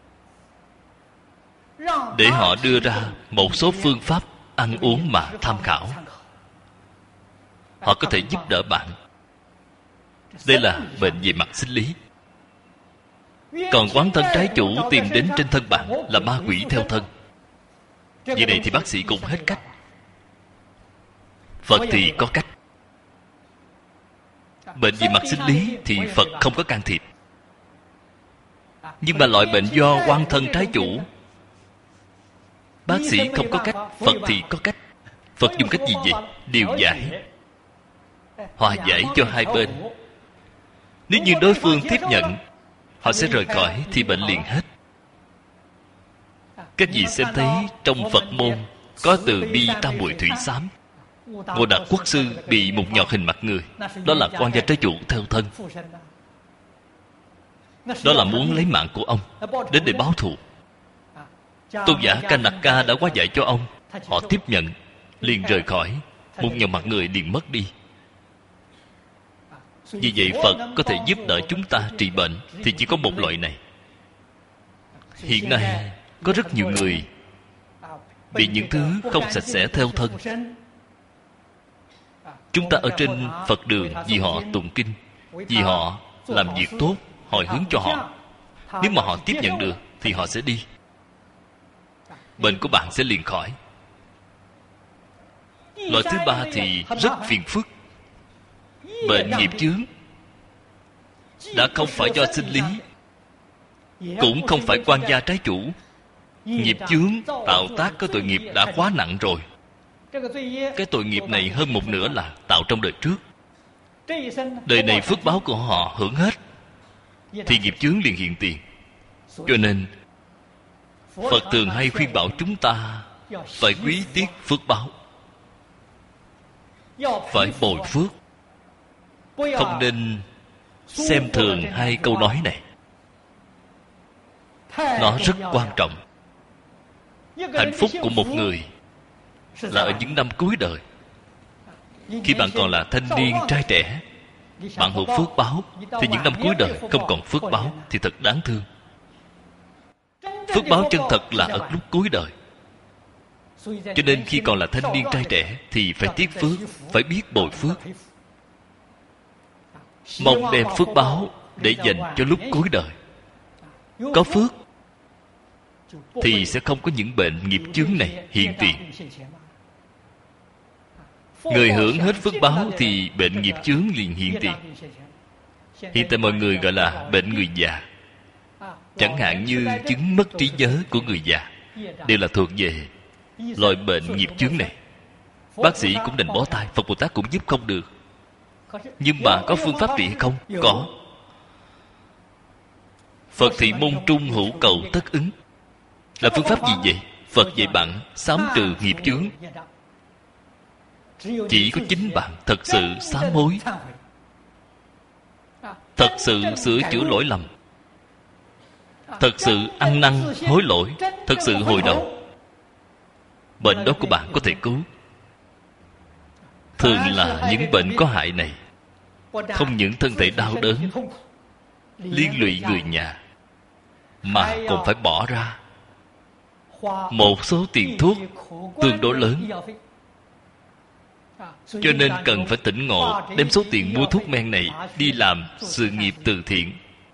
để họ đưa ra một số phương pháp ăn uống mà tham khảo. Họ có thể giúp đỡ bạn. Đây là bệnh về mặt sinh lý. Còn quán thân trái chủ tìm đến trên thân bạn là ma quỷ theo thân. Vậy này thì bác sĩ cũng hết cách. Phật thì có cách. Bệnh về mặt sinh lý thì Phật không có can thiệp. Nhưng mà loại bệnh do oan thân trái chủ, bác sĩ không có cách, Phật thì có cách. Phật dùng cách gì vậy? Điều giải, hòa giải cho hai bên. Nếu như đối phương tiếp nhận, họ sẽ rời cõi thì bệnh liền hết. Các vị xem thấy trong Phật môn có từ bi tam muội thủy xám. Ngô Đạt Quốc sư bị một nhọt hình mặt người, đó là quan gia trái chủ theo thân. Đó là muốn lấy mạng của ông, đến để báo thù. Tôn giả Kanaka đã hóa giải cho ông. Họ tiếp nhận, liền rời khỏi. Một nhọt mặt người liền mất đi. Vì vậy Phật có thể giúp đỡ chúng ta trị bệnh thì chỉ có một loại này. Hiện nay có rất nhiều người bị những thứ không sạch sẽ theo thân. Chúng ta ở trên Phật đường vì họ tụng kinh, vì họ làm việc tốt, hồi hướng cho họ. Nếu mà họ tiếp nhận được thì họ sẽ đi. Bệnh của bạn sẽ liền khỏi. Loại thứ ba thì rất phiền phức. Bệnh nghiệp chướng đã không phải do sinh lý, cũng không phải quan gia trái chủ. Nghiệp chướng tạo tác có tội nghiệp đã quá nặng rồi. Cái tội nghiệp này hơn một nửa là tạo trong đời trước. Đời này phước báo của họ hưởng hết thì nghiệp chướng liền hiện tiền. Cho nên Phật thường hay khuyên bảo chúng ta phải quý tiếc phước báo, phải bồi phước. Không nên xem thường hai câu nói này. Nó rất quan trọng. Hạnh phúc của một người là ở những năm cuối đời. Khi bạn còn là thanh niên trai trẻ, bạn hưởng phước báo, thì những năm cuối đời không còn phước báo thì thật đáng thương. Phước báo chân thật là ở lúc cuối đời. Cho nên khi còn là thanh niên trai trẻ thì phải tiếc phước, phải biết bồi phước. Mong đem phước báo để dành cho lúc cuối đời. Có phước thì sẽ không có những bệnh nghiệp chướng này hiện tiền. Người hưởng hết phước báo thì bệnh nghiệp chướng liền hiện tiền. Hiện tại mọi người gọi là bệnh người già. Chẳng hạn như chứng mất trí nhớ của người già, đều là thuộc về loại bệnh nghiệp chướng này. Bác sĩ cũng đành bó tay, Phật Bồ Tát cũng giúp không được. Nhưng mà có phương pháp trị hay không? Có. Phật thị môn trung hữu cầu tất ứng. Là phương pháp gì vậy? Phật dạy bạn sám trừ nghiệp chướng. Chỉ có chính bạn thật sự sám hối, thật sự sửa chữa lỗi lầm, thật sự ăn năn hối lỗi, thật sự hồi đầu, bệnh đó của bạn có thể cứu. Thường là những bệnh có hại này không những thân thể đau đớn, liên lụy người nhà, mà còn phải bỏ ra một số tiền thuốc tương đối lớn. Cho nên cần phải tỉnh ngộ, đem số tiền mua thuốc men này đi làm sự nghiệp từ thiện,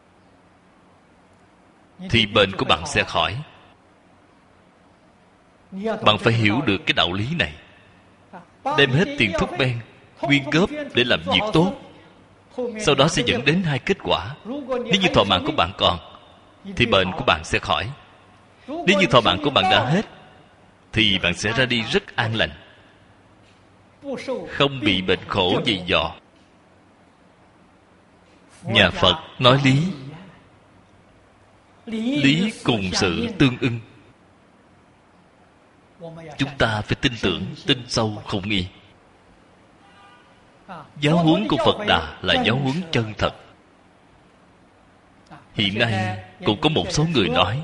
thì bệnh của bạn sẽ khỏi. Bạn phải hiểu được cái đạo lý này. Đem hết tiền thuốc men quyên góp để làm việc tốt, sau đó sẽ dẫn đến hai kết quả. Nếu như thọ mạng của bạn còn, thì bệnh của bạn sẽ khỏi. Nếu như thọ mạng của bạn đã hết, thì bạn sẽ ra đi rất an lành, không bị bệnh khổ dày dò. Nhà Phật nói lý, lý cùng sự tương ưng. Chúng ta phải tin tưởng, tin sâu không nghi. Giáo huấn của Phật Đà là giáo huấn chân thật. Hiện nay cũng có một số người nói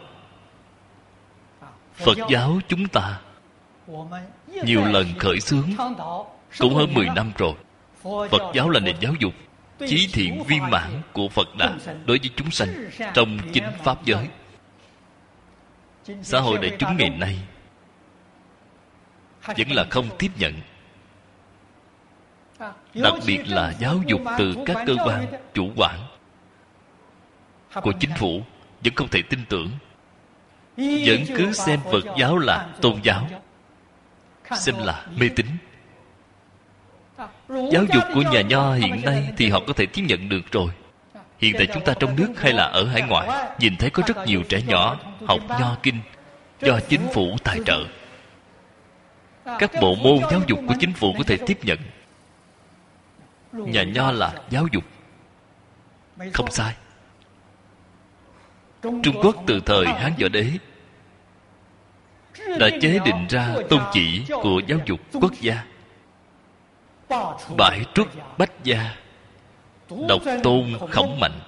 Phật giáo chúng ta nhiều lần khởi xướng, cũng hơn 10 năm rồi. Phật giáo là nền giáo dục chí thiện viên mãn của Phật Đà đối với chúng sanh trong chính pháp giới. Xã hội đại chúng ngày nay vẫn là không tiếp nhận. Đặc biệt là giáo dục từ các cơ quan chủ quản của chính phủ vẫn không thể tin tưởng, vẫn cứ xem Phật giáo là tôn giáo, xem là mê tín. Giáo dục của nhà Nho hiện nay thì họ có thể tiếp nhận được rồi. Hiện tại chúng ta trong nước hay là ở hải ngoại, nhìn thấy có rất nhiều trẻ nhỏ học Nho kinh do chính phủ tài trợ. Các bộ môn giáo dục của chính phủ có thể tiếp nhận. Nhà Nho là giáo dục, không sai. Trung Quốc từ thời Hán Võ Đế đã chế định ra tôn chỉ của giáo dục quốc gia: bãi truất bách gia, độc tôn khổng mạnh.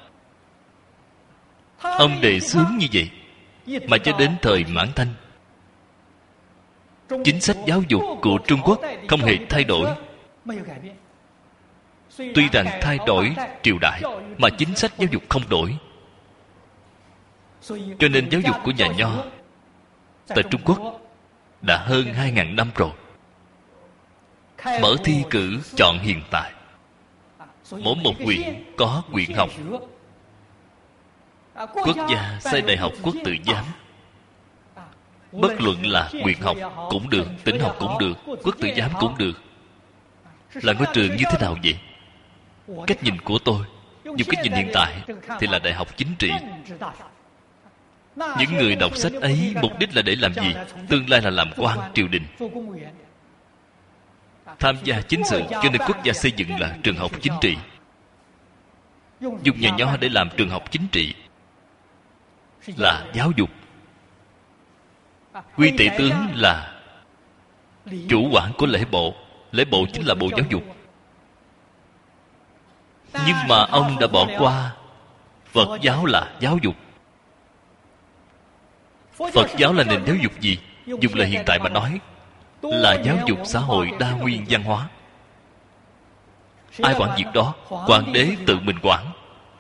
Ông đề xướng như vậy, mà cho đến thời Mãn Thanh, chính sách giáo dục của Trung Quốc không hề thay đổi. Tuy rằng thay đổi triều đại, mà chính sách giáo dục không đổi. Cho nên giáo dục của nhà Nho tại Trung Quốc đã hơn 2.000 năm rồi. Mở thi cử chọn hiền tài, mỗi một huyện có huyện học. Quốc gia xây đại học quốc tự giám. Bất luận là huyện học cũng được, tỉnh học cũng được, quốc tự giám cũng được. Là ngôi trường như thế nào vậy? Cách nhìn của tôi, dùng cách nhìn hiện tại, thì là đại học chính trị. Những người đọc sách ấy mục đích là để làm gì? Tương lai là làm quan triều đình, tham gia chính sự. Cho nên quốc gia xây dựng là trường học chính trị. Dùng nhà Nho để làm trường học chính trị là giáo dục. Quy tể tướng là chủ quản của lễ bộ. Lễ bộ chính là bộ giáo dục. Nhưng mà ông đã bỏ qua Phật giáo là giáo dục. Phật giáo là nền giáo dục gì? Dùng lời hiện tại mà nói, là giáo dục xã hội đa nguyên văn hóa. Ai quản việc đó? Hoàng đế tự mình quản.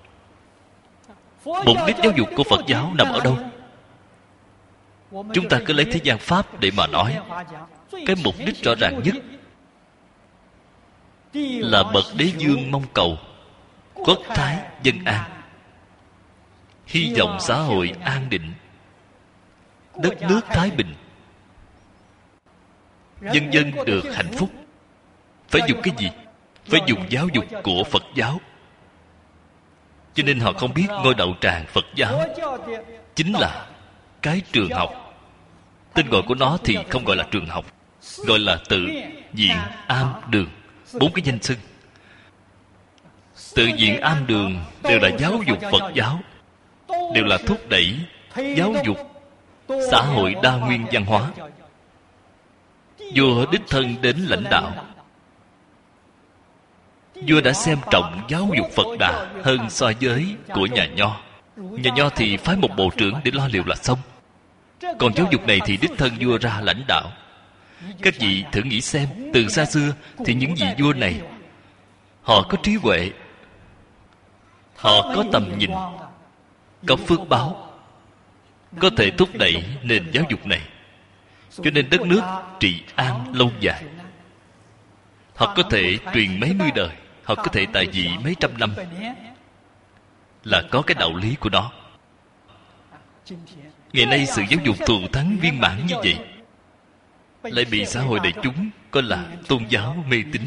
Mục đích giáo dục của Phật giáo nằm ở đâu? Chúng ta cứ lấy thế gian pháp để mà nói. Cái mục đích rõ ràng nhất là bậc đế dương mong cầu quốc thái dân an, hy vọng xã hội an định, đất nước thái bình, nhân dân được hạnh phúc. Phải dùng cái gì? Phải dùng giáo dục của Phật giáo. cho nên họ không biết ngôi đạo tràng Phật giáo chính là cái trường học. Tên gọi của nó thì không gọi là trường học, gọi là tự viện am đường. 4 cái danh xưng. Tự viện am đường đều là giáo dục Phật giáo, đều là thúc đẩy giáo dục xã hội đa nguyên văn hóa. Vua đích thân đến lãnh đạo. Vua đã xem trọng giáo dục Phật Đà hơn so với của nhà Nho. Nhà Nho thì phái một bộ trưởng để lo liệu là xong. Còn giáo dục này thì đích thân vua ra lãnh đạo. Các vị thử nghĩ xem, từ xa xưa thì những vị vua này, họ có trí huệ, họ có tầm nhìn, có phước báo, có thể thúc đẩy nền giáo dục này, cho nên đất nước trị an lâu dài. Họ có thể truyền mấy mươi đời, họ có thể tại vị mấy trăm năm, là có cái đạo lý của nó. Ngày nay sự giáo dục thù thắng viên mãn như vậy, lại bị xã hội đại chúng coi là tôn giáo mê tín.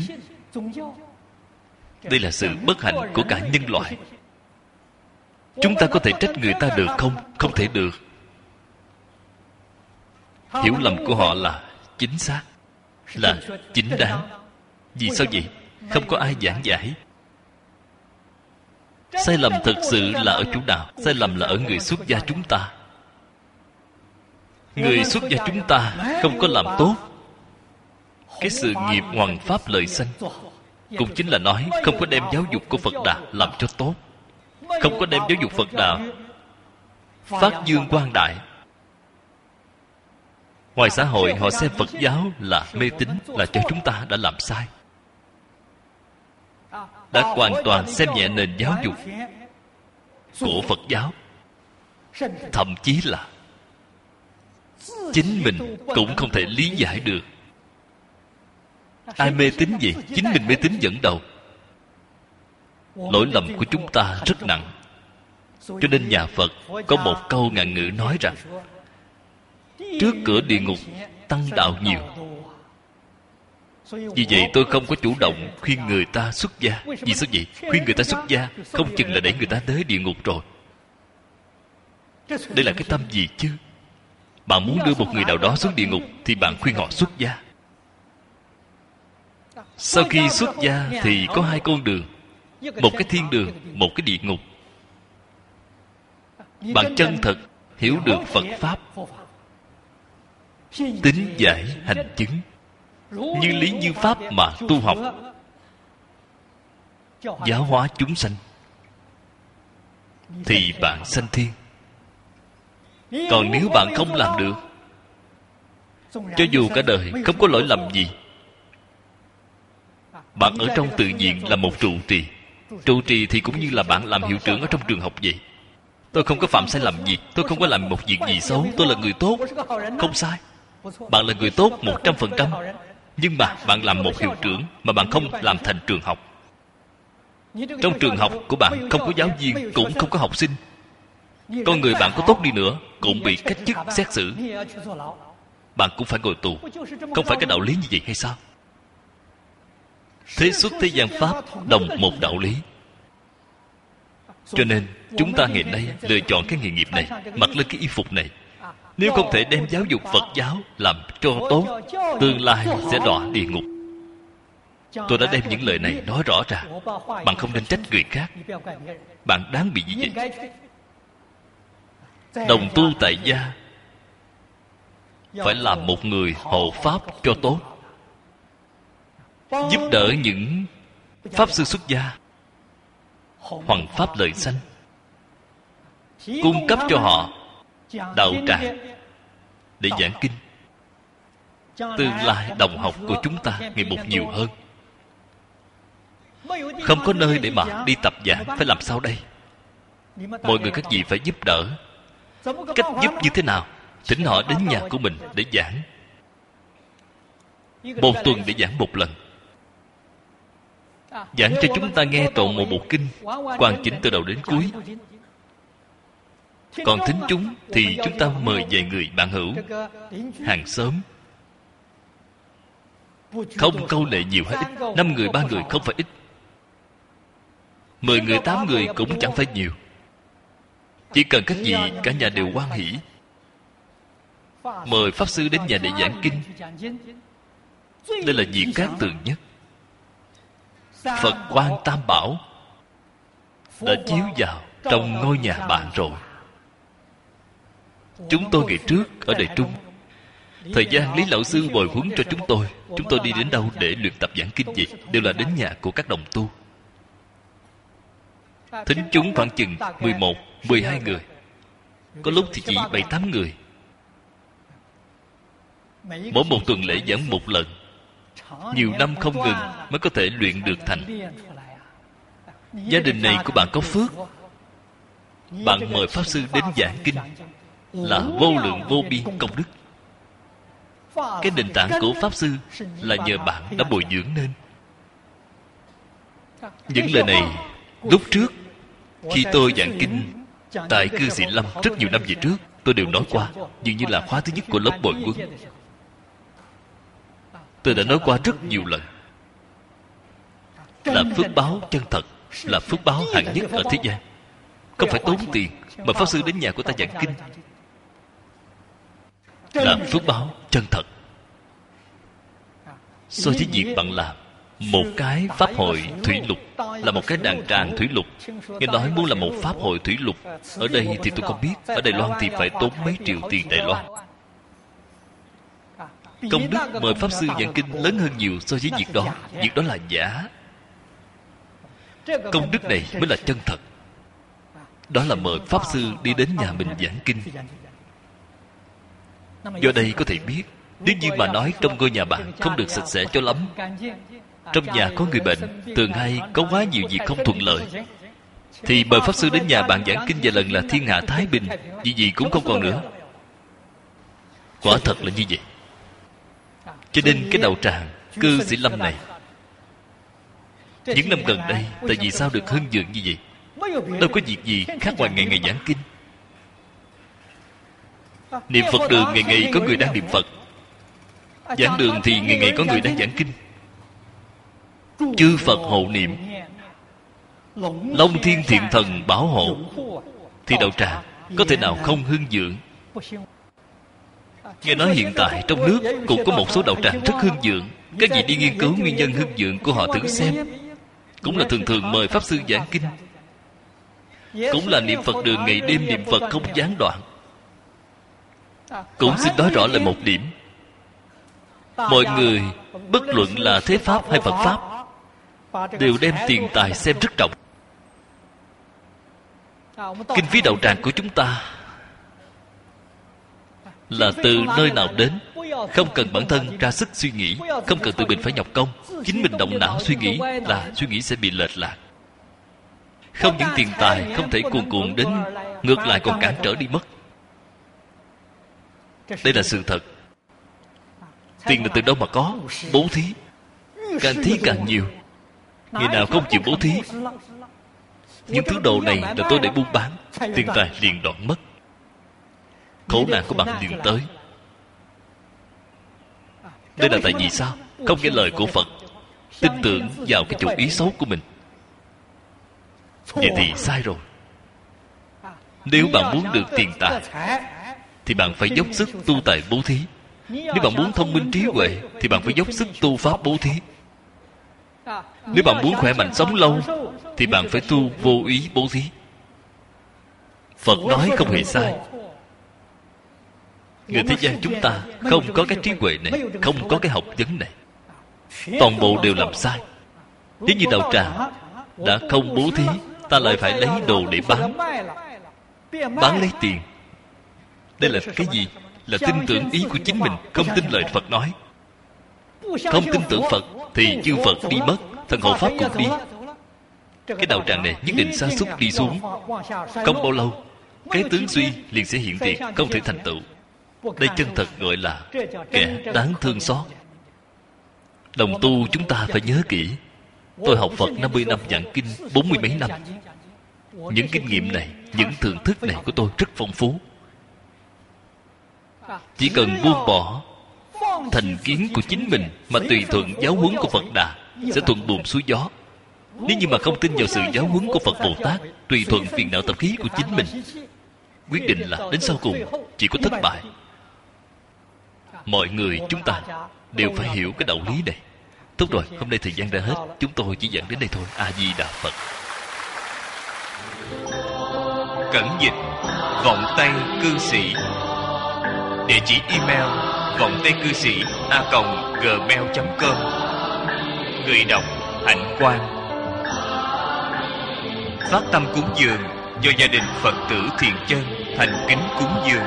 Đây là sự bất hạnh của cả nhân loại. Chúng ta có thể trách người ta được không? Không thể được. Hiểu lầm của họ là chính xác, là chính đáng. Vì sao vậy? Không có ai giảng giải. Sai lầm thực sự là ở chỗ nào? Sai lầm là ở người xuất gia chúng ta. Người xuất gia chúng ta không có làm tốt cái sự nghiệp hoằng pháp lợi sanh. Cũng chính là nói không có đem giáo dục của Phật Đà làm cho tốt, không có đem giáo dục Phật Đà phát dương quang đại. Ngoài xã hội họ xem Phật giáo là mê tín, là cho chúng ta đã làm sai, đã hoàn toàn xem nhẹ nền giáo dục của Phật giáo. Thậm chí là chính mình cũng không thể lý giải được. Ai mê tín gì? Chính mình mê tín dẫn đầu. Lỗi lầm của chúng ta rất nặng. Cho nên nhà Phật có một câu ngạn ngữ nói rằng: trước cửa địa ngục tăng đạo nhiều. Vì vậy tôi không có chủ động khuyên người ta xuất gia. Vì sao vậy? Khuyên người ta xuất gia không chừng là đẩy người ta tới địa ngục rồi. Đây là cái tâm gì chứ? Bạn muốn đưa một người nào đó xuống địa ngục thì bạn khuyên họ xuất gia. Sau khi xuất gia thì có 2 con đường, một cái thiên đường, một cái địa ngục. Bạn chân thật hiểu được Phật Pháp, tín giải hành chứng, như lý như pháp mà tu học, giáo hóa chúng sanh, thì bạn sanh thiên. Còn nếu bạn không làm được, cho dù cả đời không có lỗi lầm gì, bạn ở trong tự viện là một trụ trì. Trụ trì thì cũng như là bạn làm hiệu trưởng ở trong trường học vậy. Tôi không có phạm sai lầm gì, tôi không có làm một việc gì xấu, tôi là người tốt. Không sai. Bạn là người tốt 100%. Nhưng mà bạn làm một hiệu trưởng mà bạn không làm thành trường học. Trong trường học của bạn không có giáo viên, cũng không có học sinh. Con người bạn có tốt đi nữa cũng bị cách chức xét xử, bạn cũng phải ngồi tù. Không phải cái đạo lý như vậy hay sao? Thế xuất thế gian pháp đồng một đạo lý. Cho nên chúng ta ngày nay lựa chọn cái nghề nghiệp này, mặc lên cái y phục này. Nếu không thể đem giáo dục Phật giáo làm cho tốt, tương lai sẽ đọa địa ngục. Tôi đã đem những lời này nói rõ ràng. Bạn không nên trách người khác, bạn đáng bị như vậy. Đồng tu tại gia phải làm một người hộ pháp cho tốt, giúp đỡ những pháp sư xuất gia hoằng pháp lợi sanh, cung cấp cho họ đạo tràng để giảng kinh. Tương lai đồng học của chúng ta ngày một nhiều hơn. Không có nơi để mà đi tập giảng, phải làm sao đây? Mọi người các vị phải giúp đỡ. Cách giúp như thế nào? Thỉnh họ đến nhà của mình để giảng. Một tuần để giảng một lần. Giảng cho chúng ta nghe trọn một bộ kinh, hoàn chỉnh từ đầu đến cuối. Còn thính chúng thì chúng ta mời vài người bạn hữu, hàng xóm. Không câu nệ nhiều hay ít, 5 người 3 người không phải ít. 10 người 8 người cũng chẳng phải nhiều. Chỉ cần các vị cả nhà đều hoan hỷ, mời Pháp Sư đến nhà để giảng kinh. Đây là việc cát tường nhất. Phật Quan Tam Bảo đã chiếu vào trong ngôi nhà bạn rồi. Chúng tôi ngày trước ở Đại Trung, thời gian Lý Lão Sư bồi huấn cho chúng tôi đi đến đâu để luyện tập giảng kinh gì, đều là đến nhà của các đồng tu. Thính chúng khoảng chừng 11, 12 người, có lúc thì chỉ 7-8 người. Mỗi một tuần lễ giảng một lần, nhiều năm không ngừng mới có thể luyện được thành. Gia đình này của bạn có phước. Bạn mời Pháp Sư đến giảng kinh là vô lượng vô biên công đức. Cái nền tảng của Pháp Sư là nhờ bạn đã bồi dưỡng nên. Những lời này lúc trước khi tôi giảng kinh tại Cư Sĩ Lâm rất nhiều năm về trước, tôi đều nói qua, dường như là khóa thứ nhất của lớp bồi huấn. Tôi đã nói qua rất nhiều lần. Là phước báo chân thật, là phước báo hạng nhất ở thế gian. Không phải tốn tiền mà Pháp Sư đến nhà của ta giảng kinh, là phước báo chân thật. So với việc bạn làm một cái pháp hội thủy lục, là một cái đàn tràng thủy lục, nghe nói muốn là một pháp hội thủy lục, ở đây thì tôi không biết, ở Đài Loan thì phải tốn mấy triệu tiền Đài Loan. Công đức mời Pháp Sư giảng kinh lớn hơn nhiều so với việc đó. Việc đó là giả. Công đức này mới là chân thật. Đó là mời Pháp Sư đi đến nhà mình giảng kinh. Do đây có thể biết, nếu như mà nói trong ngôi nhà bạn không được sạch sẽ cho lắm, trong nhà có người bệnh, thường hay có quá nhiều việc không thuận lợi, thì mời Pháp Sư đến nhà bạn giảng kinh vài lần là thiên hạ thái bình, gì gì cũng không còn nữa. Quả thật là như vậy. Cho nên cái đạo tràng Cư Sĩ Lâm này, những năm gần đây, tại vì sao được hưng vượng như vậy? Đâu có việc gì khác ngoài ngày ngày giảng kinh. Niệm Phật đường ngày ngày có người đang niệm Phật, giảng đường thì ngày ngày có người đang giảng kinh. Chư Phật hộ niệm, Long Thiên Thiện Thần bảo hộ, thì đạo tràng có thể nào không hưng vượng? Nghe nói hiện tại trong nước cũng có một số đạo tràng rất hưng vượng. Các vị đi nghiên cứu nguyên nhân hưng vượng của họ thử xem. Cũng là thường thường mời Pháp Sư giảng kinh, cũng là niệm Phật đường ngày đêm niệm Phật không gián đoạn. Cũng xin nói rõ lại một điểm, mọi người bất luận là thế Pháp hay Phật Pháp đều đem tiền tài xem rất trọng. Kinh phí đạo tràng của chúng ta là từ nơi nào đến, không cần bản thân ra sức suy nghĩ, không cần tự mình phải nhọc công, chính mình động não suy nghĩ là suy nghĩ sẽ bị lệch lạc. Không những tiền tài không thể cuồn cuộn đến, ngược lại còn cản trở đi mất. Đây là sự thật. Tiền là từ đâu mà có? Bố thí. Càng thí càng nhiều. Ngày nào không chịu bố thí, những thứ đồ này là tôi để buôn bán, tiền tài liền đoạn mất, khổ nạn của bạn liền tới. Đây là tại vì sao? Không nghe lời của Phật, tin tưởng vào cái chủ ý xấu của mình. Vậy thì sai rồi. Nếu bạn muốn được tiền tài thì bạn phải dốc sức tu tài bố thí. Nếu bạn muốn thông minh trí huệ thì bạn phải dốc sức tu pháp bố thí. Nếu bạn muốn khỏe mạnh sống lâu thì bạn phải tu vô ý bố thí. Phật nói không hề sai. Người thế gian chúng ta không có cái trí huệ này, không có cái học vấn này, toàn bộ đều làm sai. Nếu như đạo tràng đã không bố thí, ta lại phải lấy đồ để bán lấy tiền. Đây là cái gì? Là tin tưởng ý của chính mình, không tin lời Phật nói. Không tin tưởng Phật thì chư Phật đi mất, thần hộ Pháp cũng đi. Cái đạo tràng này nhất định sa sút đi xuống. Không bao lâu, cái tướng suy liền sẽ hiện tiền, không thể thành tựu. Đây chân thật gọi là kẻ đáng thương xót. Đồng tu chúng ta phải nhớ kỹ. Tôi học Phật 50 năm, giảng kinh 40 mấy năm. Những kinh nghiệm này, những thưởng thức này của tôi rất phong phú. Chỉ cần buông bỏ thành kiến của chính mình mà tùy thuận giáo huấn của Phật Đà, sẽ thuận buồm xuôi gió. Nếu như mà không tin vào sự giáo huấn của Phật Bồ Tát, tùy thuận phiền não tập khí của chính mình, quyết định là đến sau cùng chỉ có thất bại. Mọi người chúng ta đều phải hiểu cái đạo lý này. Tốt rồi, hôm nay thời gian đã hết, chúng tôi chỉ giảng đến đây thôi. A Di Đà Phật. Cẩn dịch Vọng Tây Cư Sĩ. Địa chỉ email vongtaicư sĩ@gmail.com. Người đọc Hạnh Quang. Phát tâm cúng dường do gia đình Phật tử Thiện Chân thành kính cúng dường.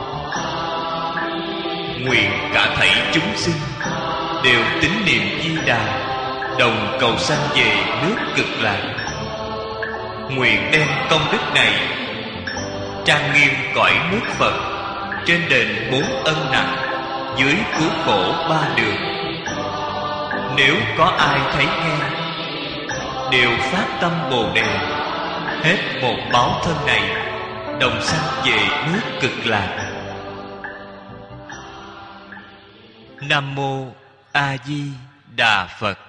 Nguyện cả thảy chúng sinh đều tín niệm Di Đà, đồng cầu sanh về nước Cực Lạc. Nguyện đem công đức này trang nghiêm cõi nước Phật, trên đền 4 ân nặng, dưới cứu khổ 3 đường. Nếu có ai thấy nghe, đều phát tâm Bồ Đề, hết một báo thân này, đồng sanh về nước Cực Lạc. Nam Mô A Di Đà Phật.